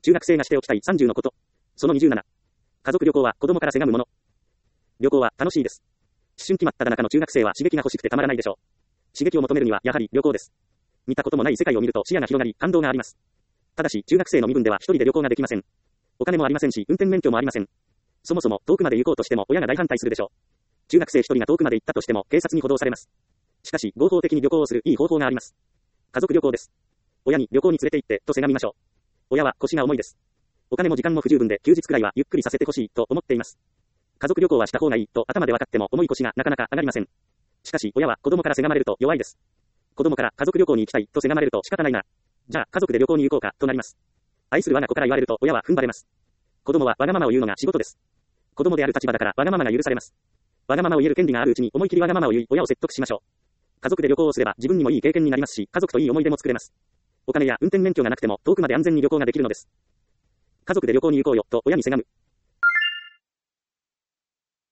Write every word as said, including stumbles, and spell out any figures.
中学生がしておきたいさんじゅうのこと。そのにじゅうなな。家族旅行は子供からせがむもの。旅行は楽しいです。思春期真っ只中の中学生は刺激が欲しくてたまらないでしょう。刺激を求めるにはやはり旅行です。見たこともない世界を見ると視野が広がり感動があります。ただし中学生の身分では一人で旅行ができません。お金もありませんし運転免許もありません。そもそも遠くまで行こうとしても親が大反対するでしょう。中学生一人が遠くまで行ったとしても警察に補導されます。しかし合法的に旅行をするいい方法があります。家族旅行です。親に旅行に連れて行ってとせがみましょう。親は腰が重いです。お金も時間も不十分で休日くらいはゆっくりさせてほしいと思っています。家族旅行はした方がいいと頭で分かっても重い腰がなかなか上がりません。しかし親は子供からせがまれると弱いです。子供から家族旅行に行きたいとせがまれると仕方ないな。じゃあ家族で旅行に行こうかとなります。愛する我が子から言われると親は踏ん張れます。子供はわがままを言うのが仕事です。子供である立場だからわがままが許されます。わがままを言える権利があるうちに思い切りわがままを言い親を説得しましょう。家族で旅行をすれば自分にもいい経験になりますし家族といい思い出も作れます。お金や運転免許がなくても遠くまで安全に旅行ができるのです。家族で旅行に行こうよと親にせがむ。